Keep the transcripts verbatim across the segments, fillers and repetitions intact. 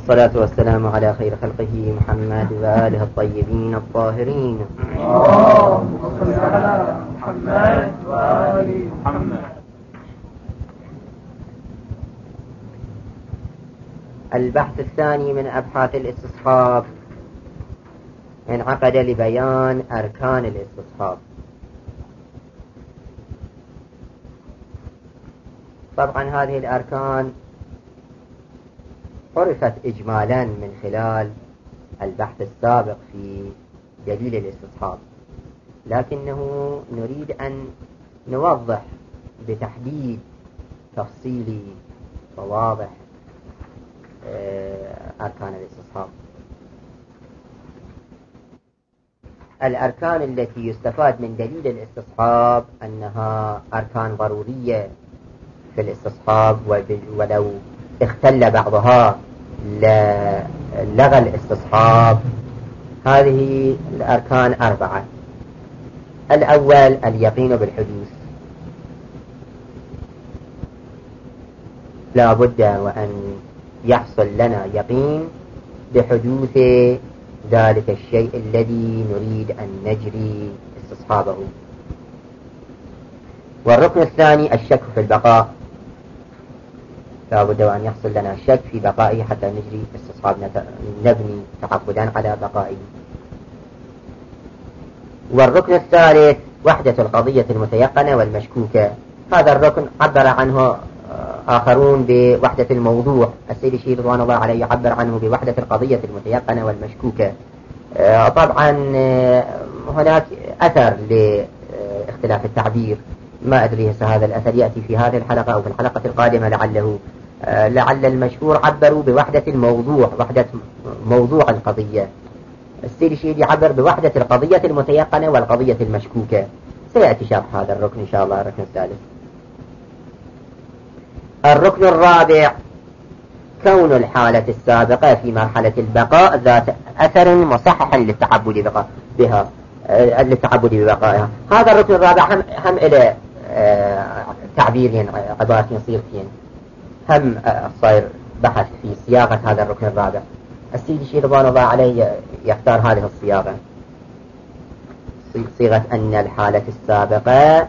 والصلاة والسلام على خير خلقه محمد وآله الطيبين الطاهرين. اللهم صل على محمد وآل محمد. البحث الثاني من أبحاث الاستصحاب انعقد لبيان أركان الاستصحاب. طبعا هذه الأركان عرفت إجمالا من خلال البحث السابق في دليل الاستصحاب، لكنه نريد أن نوضح بتحديد تفصيلي وواضح أركان الاستصحاب. الأركان التي يستفاد من دليل الاستصحاب أنها أركان ضرورية في الاستصحاب، ولو اختل بعضها لغى الاستصحاب. هذه الأركان أربعة. الأول اليقين بالحدوث، لا بد وأن يحصل لنا يقين بحدوث ذلك الشيء الذي نريد أن نجري استصحابه. والركن الثاني الشك في البقاء، لا بد وأن يحصل لنا شك في بقائه حتى نجري استصحاب، نبني تعبدا على بقائه. والركن الثالث وحدة القضية المتيقنة والمشكوكة. هذا الركن عبر عنه آخرون بوحدة الموضوع، السيد الشيخ رضوان الله عليه يعبر عنه بوحدة القضية المتيقنة والمشكوكة. طبعا هناك أثر لاختلاف التعبير، ما أدري هذا الأثر يأتي في هذه الحلقة أو في الحلقة القادمة لعله. لعل المشهور عبروا بوحدة الموضوع، وحدة موضوع القضية. السيد الشيخ يعبر بوحدة القضية المتيقنة والقضية المشكوكة. سيأتي شرح هذا الركن إن شاء الله. الركن الثالث. الركن الرابع كون الحالة السابقة في مرحلة البقاء ذات أثر مصحح للتعبد بقى بها للتعبد ببقائها. هذا الركن الرابع هم, هم إلى تعبيرين عبارتين صيغتين، هم صاير بحث في صياغة هذا الركن الرابع. السيد الشيخ رضوان الله عليه يختار هذه الصياغة، صيغة أن الحالة السابقة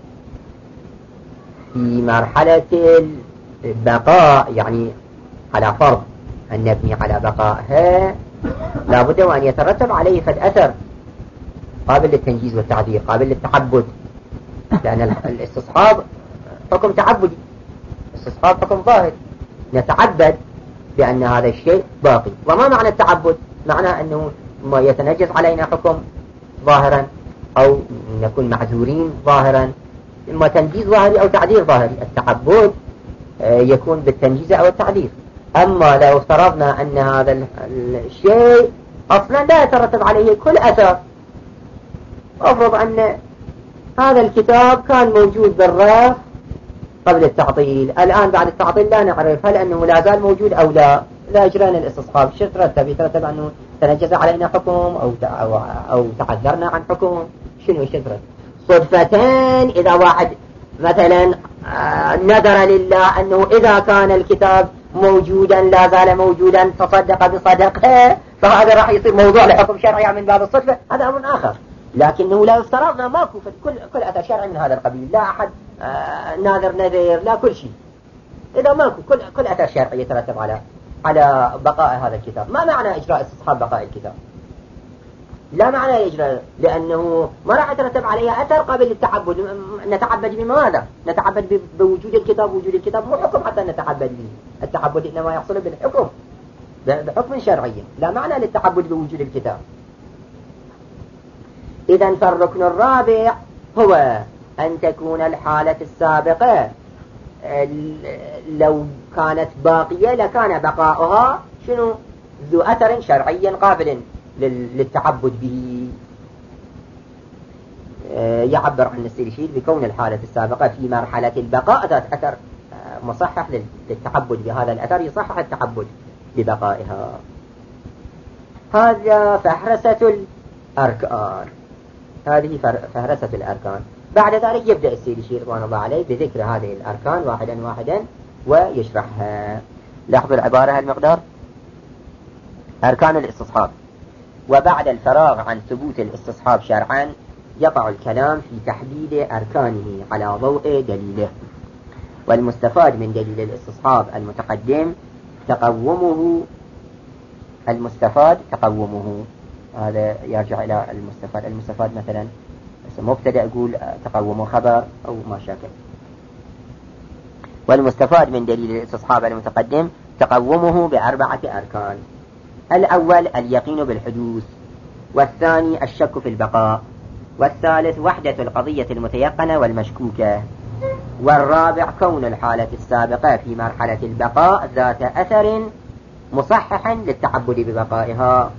في مرحلة البقاء، يعني على فرض أن نبني على بقائها لا بد وأن يترتب عليه فد أثر قابل للتنجيز والتعبير، قابل للتعبد، لأن الاستصحاب حكم تعبدي، الاستصحاب حكم ظاهر، نتعبد بأن هذا الشيء باقي. وما معنى التعبد؟ معنى أنه ما يتنجز علينا حكم ظاهرا أو نكون معذورين ظاهرا، إما تنجيز ظاهري أو تعديل ظاهري. التعبد يكون بالتنجيز أو التعديل. أما لو افترضنا أن هذا الشيء أصلا لا يترتب عليه كل أثر، أفرض أن هذا الكتاب كان موجود بالرف قبل التعطيل، الآن بعد التعطيل لا نعرف هل أنه لا زال موجود أو لا، لا أجرينا الاستصحاب. شو يترتب؟ يترتب أنه تنجز علينا حكم أو أو, أو تعذرنا عن حكم. شنو يترتب؟ صدفة إذا واحد مثلا نذر لله أنه إذا كان الكتاب موجودا لا زال موجودا تصدق بصدقه، فهذا راح يصير موضوع لحكم شرعي من باب الصدفة، هذا أمر آخر. لكنه لا افترضنا ماكو كل كل أثر شرعي من هذا القبيل، لا أحد ناذر نذير لا كل شيء، إذا ماكو كل كل أثر شرعي يترتب على على بقاء هذا الكتاب. ما معنى إجراء استصحاب بقاء الكتاب؟ لا معنى يجرى، لأنه ما راح يترتب عليها أثر قابل للتعبد. نتعبد بماذا؟ نتعبد بوجود الكتاب. وجود الكتاب مو حكم حتى نتعبد به، التعبد إنما يحصل بالحكم، بحكم شرعي، لا معنى للتعبد بوجود الكتاب. إذن فالركن الرابع هو أن تكون الحالة السابقة لو كانت باقية لكان بقاؤها شنو؟ ذو أثر شرعي قابل للتعبد به. يعبر عن السيد الشيخ بكون الحالة السابقة في مرحلة البقاء ذات أثر مصحح للتعبد بهذا الأثر، يصحح التعبد ببقائها. هذا فهرسة الأركان، هذه فهرسة الأركان. بعد ذلك يبدأ السيد الشيخ رضوان الله عليه بذكر هذه الأركان واحدا واحدا ويشرحها. لاحظوا العبارة المقدار أركان الاستصحاب. وبعد الفراغ عن ثبوت الاستصحاب شرعا يقع الكلام في تحديد أركانه على ضوء دليله. والمستفاد من دليل الاستصحاب المتقدم تقومه المستفاد تقومه هذا يرجع إلى المستفاد. المستفاد مثلا مبتدأ أقول تقومه خبر أو ما شاكل. والمستفاد من دليل الاستصحاب المتقدم تقومه بأربعة أركان. الأول اليقين بالحدوث، والثاني الشك في البقاء، والثالث وحدة القضية المتيقنة والمشكوكة، والرابع كون الحالة السابقة في مرحلة البقاء ذات أثر مصحح للتعبد ببقائها.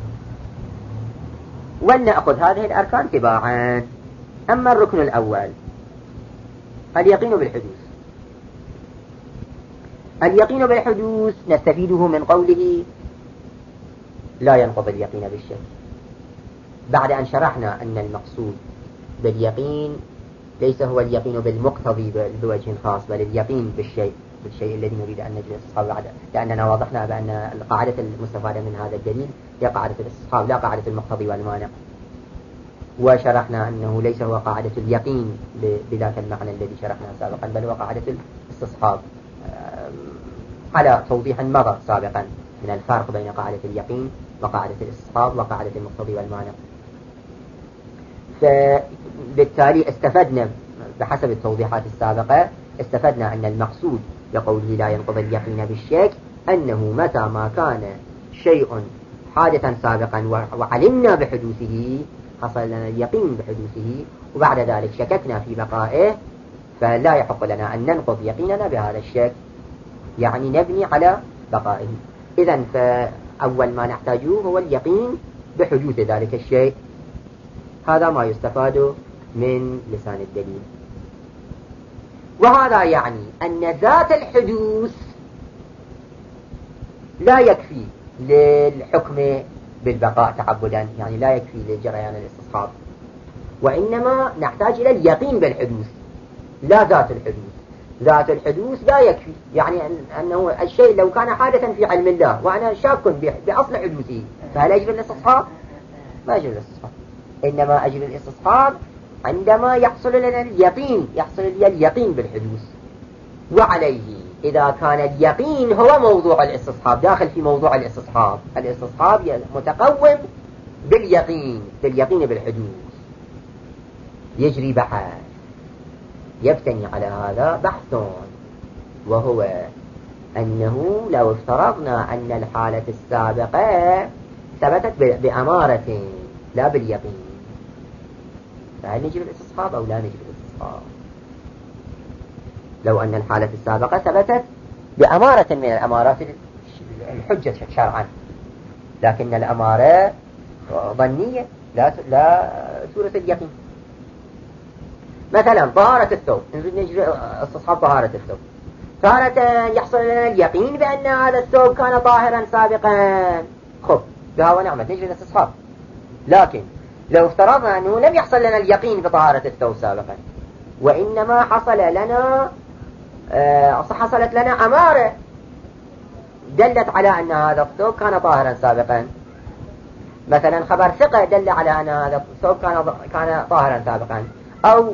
ولنأخذ هذه الأركان تباعا. أما الركن الأول اليقين بالحدوث. اليقين بالحدوث نستفيده من قوله لا ينقض اليقين بالشك، بعد أن شرحنا أن المقصود باليقين ليس هو اليقين بالمقتضي بوجه خاص، بل اليقين بالشيء بالشيء الذي نريد أن نجد الاستصحاب بعده، لأننا وضحنا بأن القاعدة المستفادة من هذا الدليل هي قاعدة الاستصحاب لا قاعدة المقتضي والمانع. وشرحنا أنه ليس هو قاعدة اليقين بذاك المعنى الذي شرحناه سابقا، بل هو قاعدة الاستصحاب على توضيح مضى سابقا من الفرق بين قاعدة اليقين وقاعدة الاستصحاب وقاعدة المقتضي والمانع. فبالتالي استفدنا بحسب التوضيحات السابقة استفدنا أن المقصود بقوله لا ينقض اليقين بالشك أنه متى ما كان شيء حادثا سابقا وعلمنا بحدوثه حصل لنا اليقين بحدوثه وبعد ذلك شككنا في بقائه، فلا يحق لنا أن ننقض يقيننا بهذا الشك، يعني نبني على بقائه. إذن فأول ما نحتاجه هو اليقين بحدوث ذلك الشيء. هذا ما يستفاد من لسان الدليل. وهذا يعني أن ذات الحدوث لا يكفي للحكم بالبقاء تعبدا، يعني لا يكفي لجريان الاستصحاب، وإنما نحتاج إلى اليقين بالحدوث لا ذات الحدوث. ذات الحدوث لا يكفي، يعني أنه الشيء لو كان حادثا في علم الله وأنا شاك بأصل حدوثه فهل أجري الاستصحاب؟ ما أجري الاستصحاب، إنما أجري الاستصحاب عندما يحصل لنا اليقين، يحصل لي اليقين بالحدوث. وعليه إذا كان اليقين هو موضوع الاستصحاب داخل في موضوع الاستصحاب، الاستصحاب متقوم باليقين باليقين بالحدوث، يجري بحث يبتني على هذا بحث، وهو أنه لو افترضنا أن الحالة السابقة ثبتت بأمارة لا باليقين فهل نجري الاستصحاب أو لا نجري الاستصحاب؟ لو أن الحالة السابقة ثبتت بأمارة من الأمارات الحجة شرعا، لكن الأمارة ظنية لا لا تورث اليقين. مثلا طهارة الثوب، نريد نجري استصحاب طهارة الثوب، تارة يحصل لنا اليقين بأن هذا الثوب كان طاهرا سابقا، خب بها ونعمة نجري الاستصحاب. لكن لو افترضنا أنه لم يحصل لنا اليقين بطهارة الثوب سابقا، وإنما حصل لنا آه حصلت لنا أمارة دلت على أن هذا الثوب كان طاهرا سابقا، مثلا خبر ثقة دل على أن هذا الثوب كان كان طاهرا سابقا، أو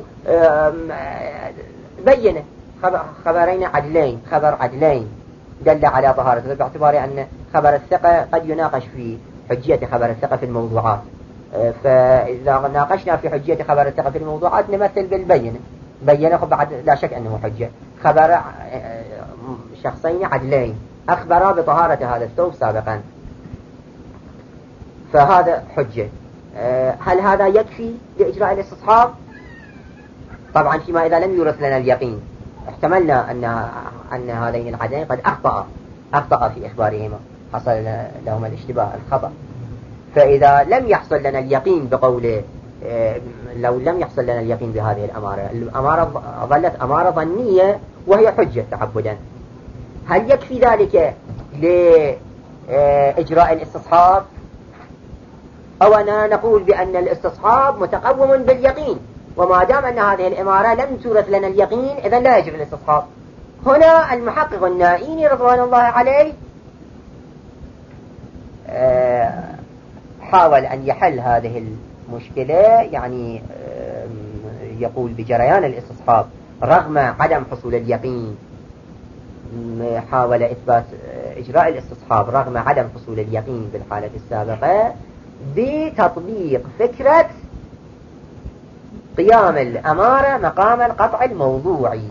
بينه خبرين عدلين، خبر عدلين دل على طهارته، باعتبار أن خبر الثقة قد يناقش في حجية خبر الثقة في الموضوعات، فإذا ناقشنا في حجية خبر الثقة في الموضوعات نمثل بالبينة، بينه بعد لا شك أنه حجة، خبر شخصين عدلين أخبرا بطهارة هذا الثوب سابقا، فهذا حجة. هل هذا يكفي لإجراء الاستصحاب؟ طبعا فيما إذا لم يورث لنا اليقين، احتملنا أن أن هذين العدلين قد أخطأ أخطأ في إخبارهما، حصل لهما الاشتباه الخطأ. فإذا لم يحصل لنا اليقين بقوله، لو لم يحصل لنا اليقين بهذه الأمارة، الأمارة ظلت أمارة ظنية وهي حجة تعبدا، هل يكفي ذلك لإجراء الاستصحاب؟ أو أنا نقول بأن الاستصحاب متقوم باليقين، وما دام أن هذه الأمارة لم تورث لنا اليقين إذن لا يجب الاستصحاب. هنا المحقق النائيني رضوان الله عليه حاول أن يحل هذه المشكلة يعني يقول بجريان الاستصحاب رغم عدم حصول اليقين، حاول إثبات إجراء الاستصحاب رغم عدم حصول اليقين بالحالة السابقة بتطبيق فكرة قيام الأمارة مقام القطع الموضوعي.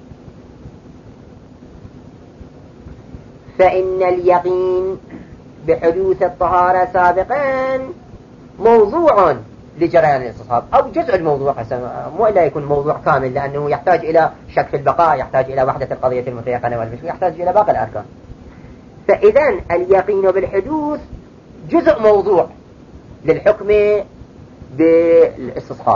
فإن اليقين بحدوث الطهارة سابقا موضوع لجريان الاستصحاب أو جزء الموضوع، مو إلا يكون موضوع كامل، لأنه يحتاج إلى شك في البقاء، يحتاج إلى وحدة القضية المتيقنة والمشروع، يحتاج إلى باقي الأركان. فإذا اليقين بالحدوث جزء موضوع للحكم بالاستصحاب.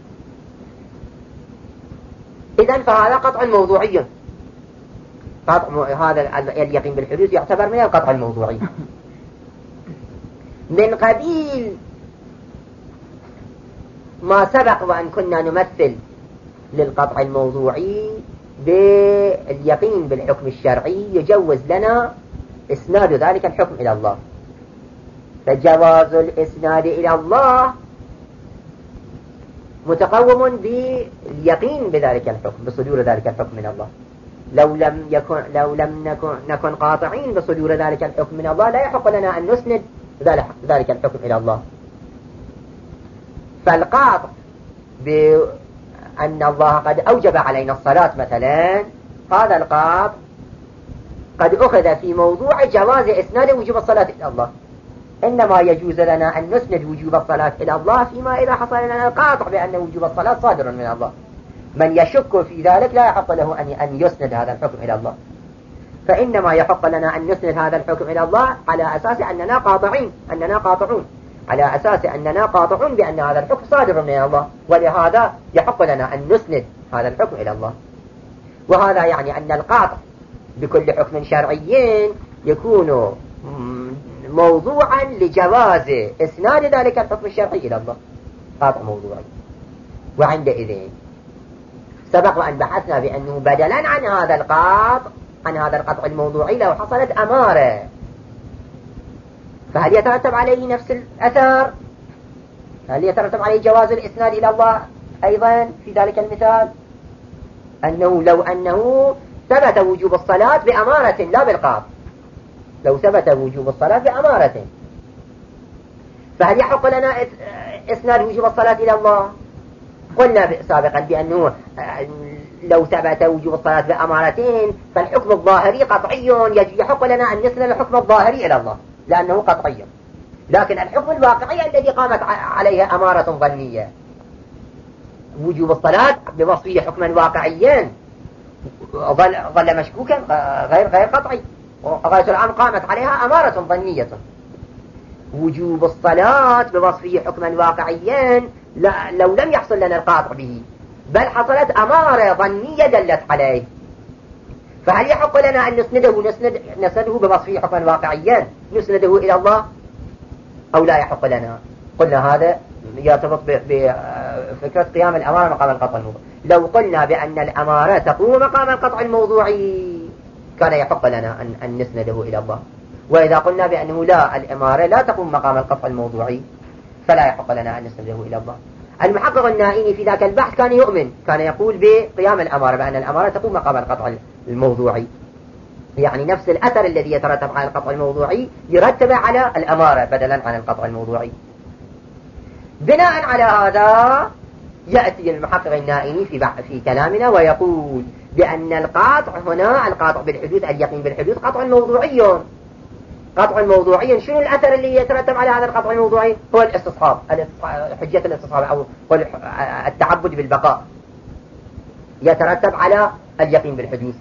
إذن فهذا قطع موضوعي، قطع هذا اليقين بالحدوث يعتبر من القطع الموضوعي من قبيل ما سبق وأن كنا نمثل للقطع الموضوعي باليقين بالحكم الشرعي يجوز لنا إسناد ذلك الحكم إلى الله. فجواز الإسناد إلى الله متقوم باليقين بذلك الحكم، بصدور ذلك الحكم من الله. لو لم يكن لو لم نكن, نكن قاطعين بصدور ذلك الحكم من الله لا يحق لنا أن نسند ذلك الحكم إلى الله. فالقاطع بأن الله قد أوجب علينا الصلاة مثلا، هذا القاطع قد أخذ في موضوع جواز إسناد وجوب الصلاة إلى الله. إنما يجوز لنا أن نسند وجوب الصلاة إلى الله فيما إذا حصل لنا القاطع بأن وجوب الصلاة صادر من الله. من يشك في ذلك لا يحق له أن يسند هذا الحكم إلى الله، فإنما يحق لنا أن نسند هذا الحكم إلى الله على أساس أننا قاطعين أننا قاطعون على أساس أننا قاطعون بأن هذا الحكم صادر من الله، ولهذا يحق لنا أن نسند هذا الحكم إلى الله. وهذا يعني أن القاطع بكل حكم شرعي يكون موضوعا لجواز إسناد ذلك الحكم الشرعي إلى الله، قاطع موضوعي. وعندئذ سبق وأن بحثنا بأنه بدلا عن هذا القاطع عن هذا القطع الموضوعي لو حصلت أمارة، فهل يترتب عليه نفس الأثر؟ هل يترتب عليه جواز الإسناد إلى الله أيضا في ذلك المثال؟ أنه لو أنه ثبت وجوب الصلاة بأمارة لا بالقاطع، لو ثبت وجوب الصلاة بأمارة، فهل يحق لنا إسناد وجوب الصلاة إلى الله؟ قلنا سابقا بأنه لو ثبت وجوب الصلاة بأمارتين فالحكم الظاهري قطعي، يحق لنا أن نسند الحكم الظاهري إلى الله لأنه قطعي. لكن الحكم الواقعي الذي قامت عليه أمارة ظنية، وجوب الصلاة بوصفه حكما واقعيا ظل, ظل مشكوكا غير غير قطعي، وغاية الآن قامت عليها أمارة ظنية. وجوب الصلاة بوصفه حكما واقعيا لا لو لم يحصل لنا القاطع به بل حصلت أمارة ظنية دلت عليه، فهل يحق لنا أن نسنده نسند نسنده بوصفه حكما واقعيا نسنده إلى الله أو لا يحق لنا؟ قلنا هذا يرتبط بفكرة قيام الأمارة مقام القطع الموضوعي. لو قلنا بأن الأمارة تقوم مقام القطع الموضوعي كان يحق لنا أن, أن نسنده إلى الله، وإذا قلنا بأنه لا الأمارة لا تقوم مقام القطع الموضوعي فلا يحق لنا أن نسنده إلى الله. المحقق النائيني في ذاك البحث كان يؤمن، كان يقول بقيام الأمارة بأن الأمارة تقوم مقام القطع الموضوعي، يعني نفس الأثر الذي يترتب على القطع الموضوعي يرتب على الأمارة بدلا عن القطع الموضوعي. بناء على هذا يأتي المحقق النائيني في في كلامنا ويقول بأن القاطع هنا القاطع بالحدوث اليقين بالحدوث قطع موضوعي. قطع موضوعي شنو الأثر اللي يترتب على هذا القطع الموضوعي؟ هو الاستصحاب، حجة الاستصحاب أو التعبد بالبقاء يترتب على اليقين بالحدوث.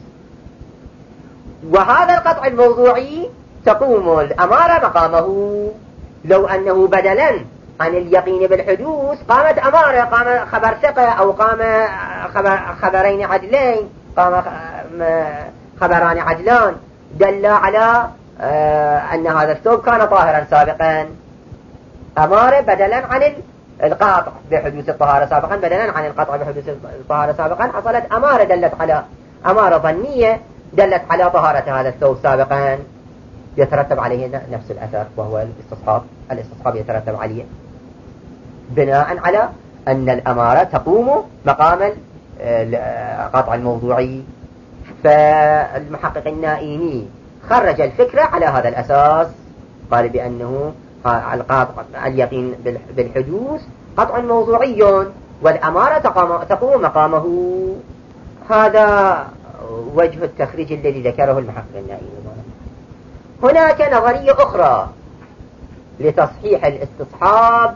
وهذا القطع الموضوعي تقوم الأمارة مقامه. لو أنه بدلا عن اليقين بالحدوث قامت أمارة، قام خبر ثقة أو قام خبر خبرين عدلين، قام خبران عدلان دل على أن هذا الثوب كان طاهرا سابقا، أمارة بدلا عن القاطع بحدوث الطهارة سابقا، بدلا عن القطع بحدوث الطهارة سابقا حصلت أمارة دلت على أمارة ظنية دلت على طهارة هذا الثوب سابقا. يترتب عليه نفس الأثر وهو الاستصحاب. الاستصحاب يترتب عليه بناء على أن الأمارة تقوم مقام القطع الموضوعي. فالمحقق النائيني خرج الفكرة على هذا الأساس، قال بأنه اليقين بالحدوث قطع موضوعي والأمارة تقوم مقامه. هذا وجه التخريج الذي ذكره المحقق النائيني. هناك نظرية أخرى لتصحيح الاستصحاب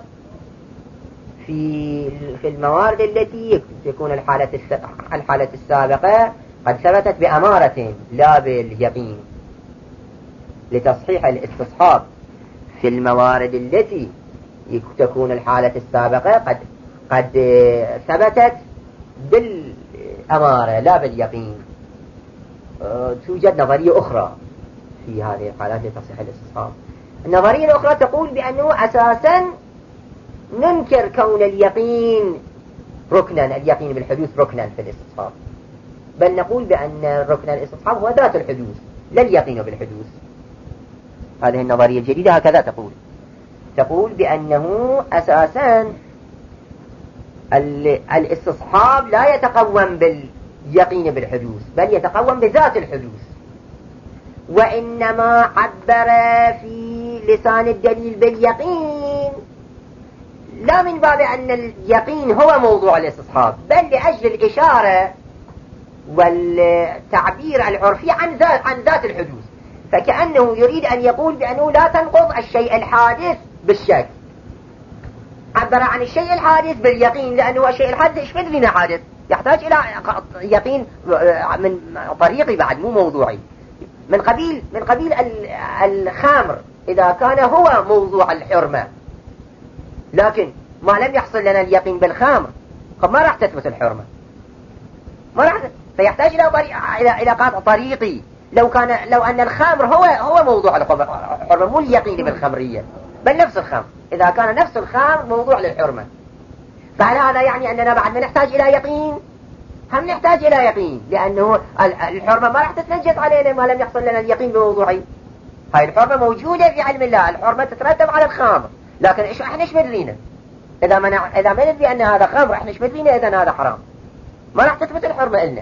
في في الموارد التي تكون الحالة الحالة السابقة قد ثبتت بأمارة لا باليقين. لتصحيح الاستصحاب في الموارد التي تكون الحالة السابقة قد قد ثبتت بالأمارة لا باليقين. توجد نظرية أخرى في هذه الحالات لتصحيح الاستصحاب. النظرية الأخرى تقول بأنه أساسا ننكر كون اليقين ركنا، اليقين بالحدوث ركنا في الاستصحاب، بل نقول بأن ركن الاستصحاب هو ذات الحدوث لا اليقين بالحدوث. هذه النظرية الجديدة هكذا تقول تقول بأنه أساسا الاستصحاب لا يتقوم باليقين بالحدوث بل يتقوم بذات الحدوث، وإنما عبر في لسان الدليل باليقين لا من باب أن اليقين هو موضوع الاستصحاب، بل لأجل الإشارة والتعبير العرفي عن ذات عن ذات الحدوث. فكأنه يريد أن يقول بأنه لا تنقض الشيء الحادث بالشك، عبر عن الشيء الحادث باليقين، لأنه الشيء الحادث إيش بدلنا حادث يحتاج إلى يقين من طريقي بعد مو موضوعي، من قبيل من قبيل الخمر إذا كان هو موضوع الحرمة، لكن ما لم يحصل لنا اليقين بالخمر ما راح تثبت الحرمة، ما راح، فيحتاج إلى طريق إلى إلى قطع طريقي. لو كان لو أن الخمر هو هو موضوع الحرمة مو اليقين بالخمرية بل نفس الخمر، إذا كان نفس الخمر موضوع للحرمة، فهل هذا يعني أننا بعد ما نحتاج إلى يقين؟ هم نحتاج إلى يقين، لأنه الحرمة ما راح تتنجس علينا ما لم يحصل لنا اليقين بموضوعي. هاي الحرمة موجودة في علم الله، الحرمة تترتب على الخمر، لكن إيش إحنا إيش مدرينا؟ إذا ما نع... إذا ما ندري أن هذا خمر إحنا إيش مدرينا إذا هذا حرام؟ ما راح تثبت الحرمة إلنا.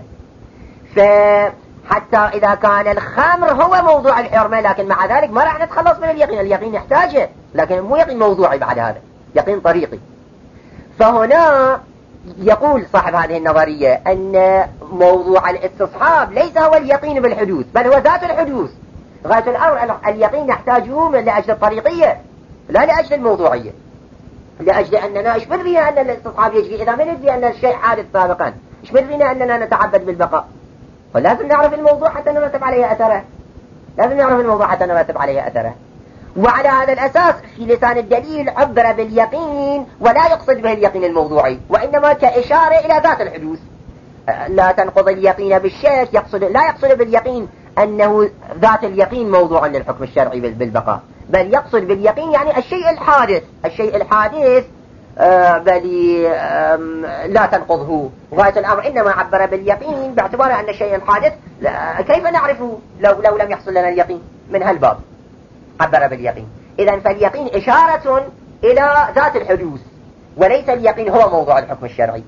فحتى إذا كان الخمر هو موضوع الحرمة، لكن مع ذلك ما راح نتخلص من اليقين، اليقين يحتاجه، لكن مو يقين موضوعي بعد هذا، يقين طريقي. فهنا يقول صاحب هذه النظرية أن موضوع الاستصحاب ليس هو اليقين بالحدوث بل هو ذات الحدوث. غاية الأمر اليقين نحتاجه من لأجل الطريقية لا لأجل الموضوعية، لأجل أننا إيش مدرينا أن الاستصحاب يجري إذا ما ندري أن الشيء حادث سابقا، إيش مدرينا أننا نتعبد بالبقاء؟ فلازم نعرف الموضوع حتى نرتب عليه أثره، لازم نعرف الموضوع حتى نرتب عليه أثره. وعلى هذا الأساس في لسان الدليل عبر باليقين ولا يقصد به اليقين الموضوعي، وإنما كإشارة إلى ذات الحدوث. لا تنقض اليقين بالشك، يقصد لا يقصد باليقين أنه ذات اليقين موضوع للحكم الشرعي بالبقاء، بل يقصد باليقين يعني الشيء الحادث، الشيء الحادث آه بل آه لا تنقضه. غاية الأمر إنما عبر باليقين باعتبار أن الشيء الحادث كيف نعرفه لو, لو لم يحصل لنا اليقين؟ من هالباب عبر باليقين. إذن فاليقين إشارة إلى ذات الحدوث وليس اليقين هو موضوع الحكم الشرعي.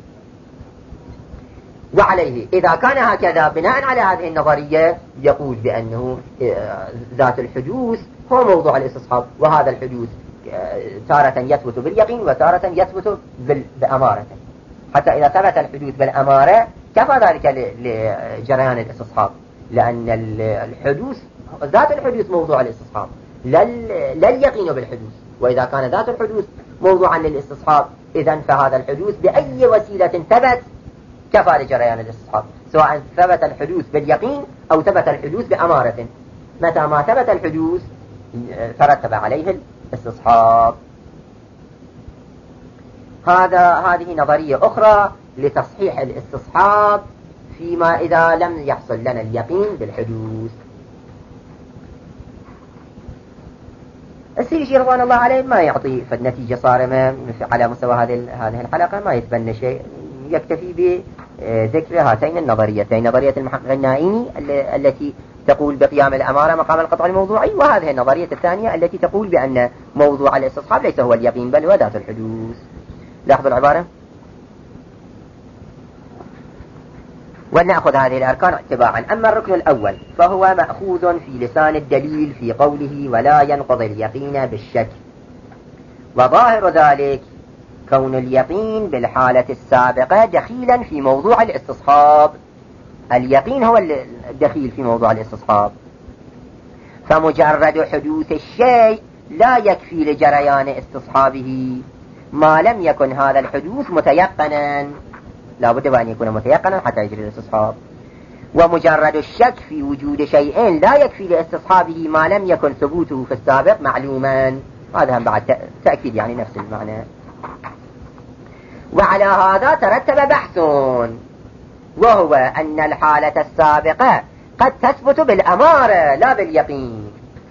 وعليه إذا كان هكذا بناء على هذه النظرية يقول بأنه ذات الحدوث هو موضوع الاستصحاب، وهذا الحدوث تارة يثبت باليقين وتارة يثبت بأمارة، حتى إذا ثبت الحدوث بالأمارة كفى ذلك لجريان الاستصحاب، لأن الحدوث ذات الحدوث موضوع الاستصحاب لا اليقين بالحدوث. وإذا كان ذات الحدوث موضوعا للاستصحاب إذن فهذا الحدوث بأي وسيلة ثبت كفى لجريان الاستصحاب، سواء ثبت الحدوث باليقين أو ثبت الحدوث بأمارة. متى ما ثبت الحدوث ترتب عليه الاستصحاب. هذا هذه نظرية أخرى لتصحيح الاستصحاب فيما إذا لم يحصل لنا اليقين بالحدوث. السيرجي رضوان الله عليه ما يعطي فالنتيجة صارمة على مستوى هذه هذه الحلقة، ما يتبنى شيء، يكتفي بذكر هاتين النظريتين، نظرية المحقق النائيني التي تقول بقيام الأمارة مقام القطع الموضوعي، وهذه النظرية الثانية التي تقول بأن موضوع الاستصحاب ليس هو اليقين بل هو ذات الحدوث. لاحظوا العبارة. ولنأخذ هذه الأركان اتباعا. أما الركن الأول فهو مأخوذ في لسان الدليل في قوله ولا ينقض اليقين بالشك، وظاهر ذلك كون اليقين بالحالة السابقة دخيلا في موضوع الاستصحاب. اليقين هو الدخيل في موضوع الاستصحاب، فمجرد حدوث الشيء لا يكفي لجريان استصحابه ما لم يكن هذا الحدوث متيقنا، لا بد أن يكون متيقنا حتى يجري الاستصحاب. ومجرد الشك في وجود شيء لا يكفي لاستصحابه ما لم يكن ثبوته في السابق معلوما. هذا هم بعد تأكيد يعني نفس المعنى. وعلى هذا ترتب بحث، وهو أن الحالة السابقة قد تثبت بالأمارة لا باليقين.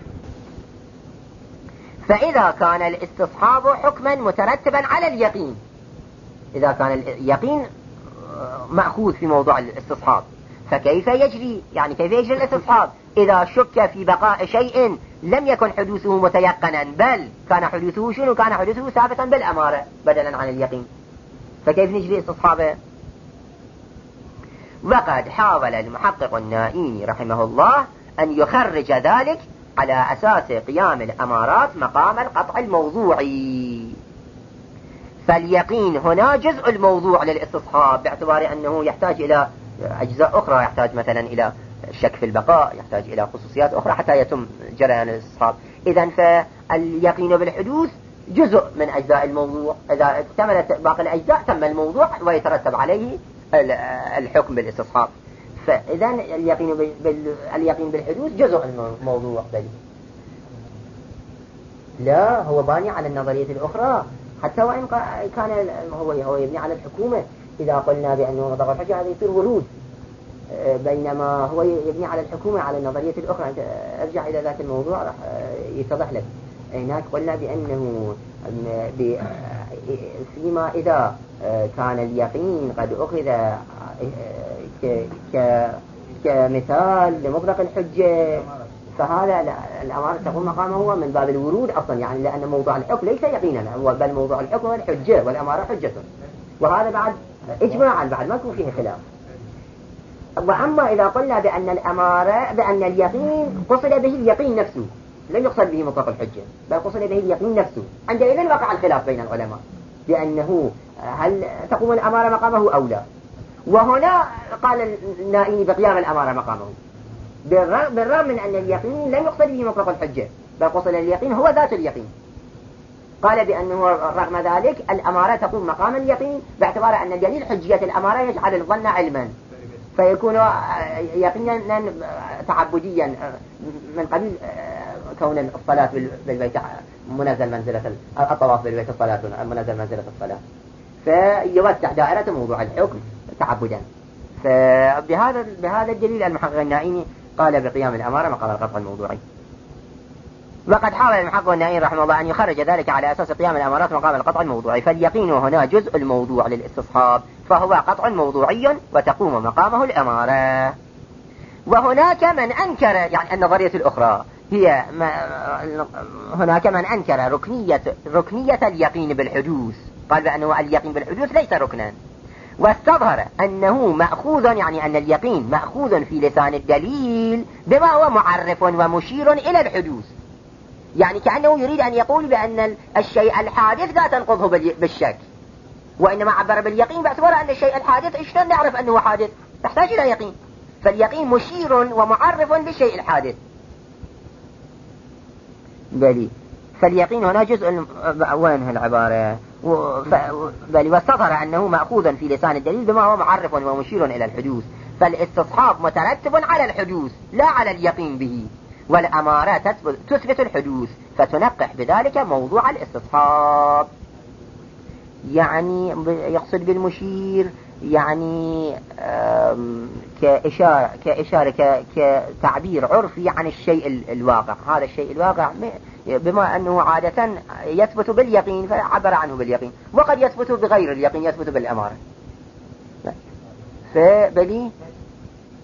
فإذا كان الاستصحاب حكما مترتبا على اليقين، إذا كان اليقين مأخوذ في موضوع الاستصحاب، فكيف يجري يعني كيف يجري الاستصحاب إذا شك في بقاء شيء لم يكن حدوثه متيقنا بل كان حدوثه شنو؟ كان حدوثه ثابتا بالأمارة بدلا عن اليقين، فكيف نجري استصحابه؟ وقد حاول المحقق النائيني رحمه الله أن يخرج ذلك على أساس قيام الأمارات مقام القطع الموضوعي. فاليقين هنا جزء الموضوع للاستصحاب، باعتبار أنه يحتاج إلى أجزاء أخرى، يحتاج مثلا إلى شك في البقاء، يحتاج إلى خصوصيات أخرى حتى يتم جريان الاستصحاب. إذن فاليقين بالحدوث جزء من أجزاء الموضوع، إذا اكتملت باقي الأجزاء تم الموضوع ويترتب عليه الحكم بالاستصحاب. فإذا اليقين بال... اليقين بالحدوث جزء الموضوع بل لا هو باني على النظرية الأخرى، حتى وإن كان هو هو يبني على الحكومة. إذا قلنا بأنه مطلق الحجة هذا يصير ورود، بينما هو يبني على الحكومة على النظرية الأخرى. أرجع إلى ذات الموضوع راح يتضح لك. هناك قلنا بأنه فيما إذا كان اليقين قد أخذ كمثال لمطلق الحجة، فهذا الأمارة تقوم مقامه هو من باب الورود أصلا، يعني لأن موضوع الحكم ليس يقينا، هو بل موضوع الحكم هو الحجة والأمارة حجة، وهذا بعد إجماعا بعد ما يكون فيه خلاف. وأما إذا قلنا بأن الأمارة بأن اليقين قصد به اليقين نفسه، لم يقصد به مطلق الحجة بل قصد به اليقين نفسه، عندئذ وقع الخلاف بين العلماء بأنه هل تقوم الأمارة مقامه أو لا. وهنا قال النائي بقيام الأمارة مقامه، بالرغم من أن اليقين لم يقصد به مطلق الحجة بل قصد اليقين هو ذات اليقين. قال بأنه رغم ذلك الأمارة تقوم مقام اليقين، باعتبار أن دليل حجية الأمارة يجعل الظن علما، فيكون يقينا تعبديا من قبيل كون الصلاة بالبيت منزل منزلة الطواف بالبيت الصلاة منزل منزلة الصلاة، فيوسع دائرة موضوع الحكم تعبدا. فبهذا بهذا الدليل المحقق النائيني قال بقيام الأمارة مقام القطع الموضوعي. وقد حاول المحقق النائيني رحمه الله أن يخرج ذلك على أساس قيام الأمارات مقام القطع الموضوعي، فاليقين هنا جزء الموضوع للاستصحاب، فهو قطع موضوعي وتقوم مقامه الأمارة. وهناك من أنكر يعني النظرية الأخرى هي ما هناك من أنكر ركنية ركنية اليقين بالحدوث، قال بأنه اليقين بالحدوث ليس ركنا، واستظهر أنه مأخوذ يعني أن اليقين مأخوذ في لسان الدليل بما هو معرف ومشير إلى الحدوث، يعني كأنه يريد أن يقول بأن الشيء الحادث لا تنقضه بالشك، وإنما عبر باليقين باعتبار أن الشيء الحادث إيش نعرف أنه حادث تحتاج إلى يقين، فاليقين مشير ومعرف للشيء الحادث بلي. فاليقين هنا جزء وين العبارة بل واستظهر أنه مأخوذ في لسان الدليل بما هو معرف ومشير إلى الحدوث، فالاستصحاب مترتب على الحدوث لا على اليقين به، والأمارات تثبت الحدوث فتنقح بذلك موضوع الاستصحاب. يعني يقصد بالمشير يعني كإشارة, كإشارة كتعبير عرفي عن الشيء الواقع، هذا الشيء الواقع بما أنه عادة يثبت باليقين فعبر عنه باليقين، وقد يثبت بغير اليقين يثبت بالأمارة. فبلي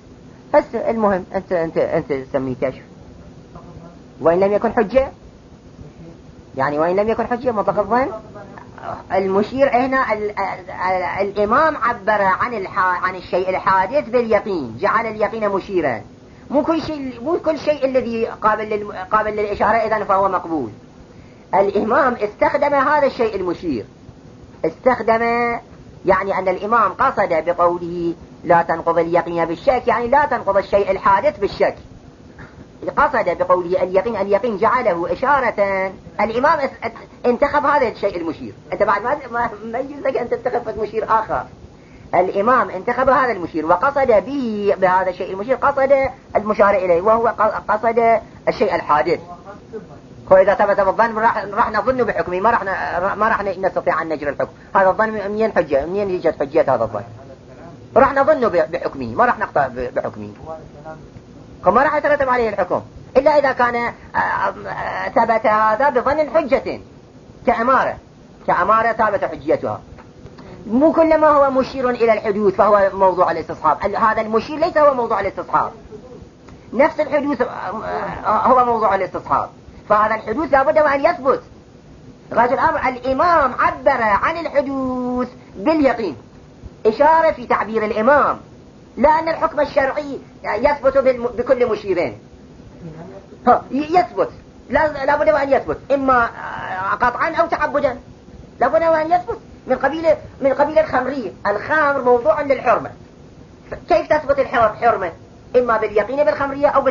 هسه المهم أنت أنت أنت تسميه كشف، وإن لم يكن حجة، يعني وإن لم يكن حجة مطلق الظن. المشير هنا ال ال ال الإمام عبر عن عن الشيء الحادث باليقين، جعل اليقين مشيرا. مو كل شيء مو كل شيء الذي قابل لل قابل للإشارة إذن فهو مقبول. الإمام استخدم هذا الشيء المشير، استخدم يعني أن الإمام قصد بقوله لا تنقض اليقين بالشك، يعني لا تنقض الشيء الحادث بالشك. قصد بقوله اليقين، اليقين جعله إشارة. الإمام انتخب هذا الشيء المشير. أنت بعد ما ما يجوزك أن تنتخب مشير آخر. الإمام انتخب هذا المشير وقصد به بهذا الشيء المشير قصد المشار إليه، وهو قصد الشيء الحادث. وإذا ثبت بالظن راح راح نظن بحكمه، ما راح ما راح نستطيع أن نجري الحكم. هذا الظن منين حجة؟ منين يوجد حجة هذا الظن؟ راح نظن بحكمه، ما راح نقطع بحكمه، ما راح يترتب عليه الحكم إلا إذا كان ثبت هذا بظن حجة كأمارة، كأمارة ثابت حجيتها. مو كلما هو مشير إلى الحدوث فهو موضوع الاستصحاب. هذا المشير ليس هو موضوع الاستصحاب، نفس الحدوث هو موضوع الاستصحاب، فهذا الحدوث لابد وأن يثبت. غاية الأمر الإمام عبر عن الحدوث باليقين، إشارة في تعبير الإمام، لأن الحكم الشرعي يثبت بكل مشيرين، يثبت لابد وأن يثبت إما قطعا أو تعبدا، لابد وأن يثبت من قبيل من قبيل الخمرية. الخمر موضوع للحرمة، كيف تثبت الحرمة؟ إما باليقين بالخمرية أو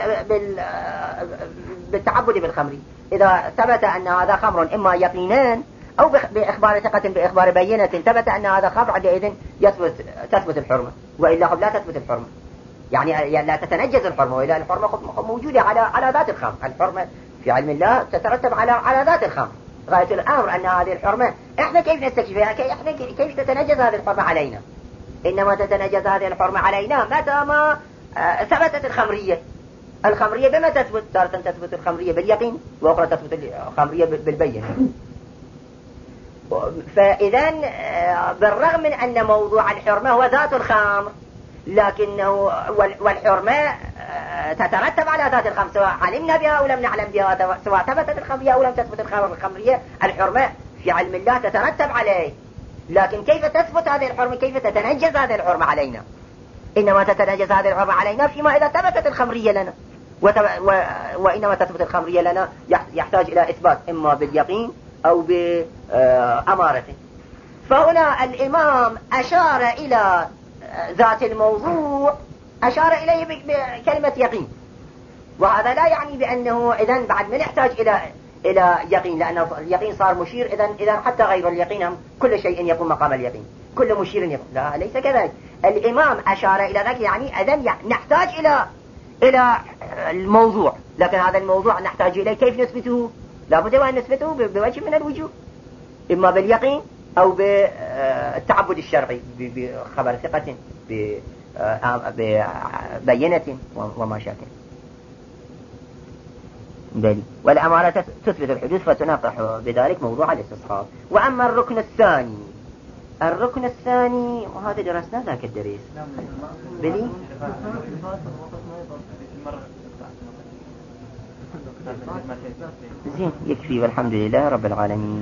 بالتعبد بالخمرية. إذا ثبت أن هذا خمر إما يقينان أو بإخبار ثقة بإخبار بينة ثبت أن هذا خمر، عندئذ يثبت تثبت الحرمة، وإلا لا تثبت الحرمة، يعني لا تتنجز الحرمة، وإلا الحرمة موجودة على على ذات الخمر. الحرمة في علم الله تترتب على على ذات الخمر. غاية الأمر أن هذه الحرمة إحنا كيف نستكشفها؟ إحنا كيف تتنجز هذه الحرمة علينا؟ إنما تتنجز هذه الحرمة علينا متى ما ثبتت الخمرية. الخمرية بما تثبت؟ تارة تثبت الخمرية باليقين، وأخرى تثبت الخمرية بالبينة. فإذا بالرغم من أن موضوع الحرمة هو ذات الخمر، لكنه والحرمة تترتب على ذات الخمر، سواء علمنا بها أو لم نعلم بها، سواء ثبتت الخمرية أو لم تثبت الخمرية. الحرمة في علم الله تترتب عليه، لكن كيف تثبت هذه الحرمة؟ كيف تتنجز هذه الحرمة علينا؟ إنما تتنجز هذه الحرمة علينا فيما إذا ثبتت الخمرية لنا، و... وإنما تثبت الخمرية لنا يحتاج إلى إثبات إما باليقين أو بأمارته. فهنا الإمام أشار إلى ذات الموضوع، أشار إليه بكلمة يقين، وهذا لا يعني بأنه إذن بعد من يحتاج إلى إلى يقين، لأن اليقين صار مشير. إذن إذن حتى غير اليقين كل شيء يقوم مقام اليقين، كل مشير يقوم. لا، ليس كذلك. الإمام أشار إلى ذلك، يعني إذن نحتاج إلى إلى الموضوع، لكن هذا الموضوع نحتاج إليه كيف نثبته؟ لابد أن نثبته بوجه من الوجوه، إما باليقين أو بالتعبد الشرعي بخبر ثقة ببينة وما شاكل بلي. والأمارة تثبت الحدوث فتناقح بذلك موضوع الاستصحاب. وأما الركن الثاني، الركن الثاني وهذا درسنا ذاك الدرس بلي زين، يكفي والحمد لله رب العالمين.